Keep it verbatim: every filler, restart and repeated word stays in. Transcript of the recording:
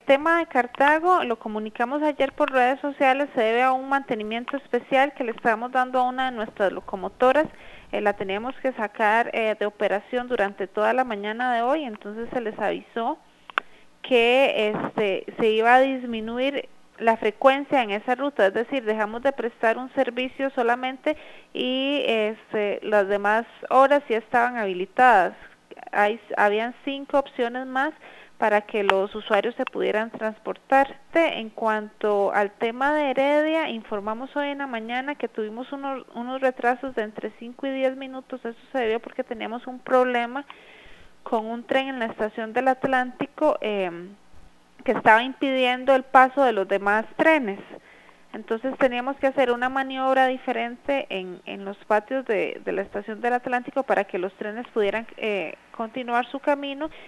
tema de Cartago, lo comunicamos ayer por redes sociales, se debe a un mantenimiento especial que le estamos dando a una de nuestras locomotoras. Eh, la teníamos que sacar eh, de operación durante toda la mañana de hoy, entonces se les avisó que este, se iba a disminuir la frecuencia en esa ruta, es decir, dejamos de prestar un servicio solamente y este, las demás horas ya estaban habilitadas. Hay, habían cinco opciones más para que los usuarios se pudieran transportar. En cuanto al tema de Heredia, informamos hoy en la mañana que tuvimos unos, unos retrasos de entre cinco y diez minutos. Eso se debió porque teníamos un problema con un tren en la estación del Atlántico eh, que estaba impidiendo el paso de los demás trenes. Entonces teníamos que hacer una maniobra diferente en, en los patios de, de la estación del Atlántico para que los trenes pudieran eh, continuar su camino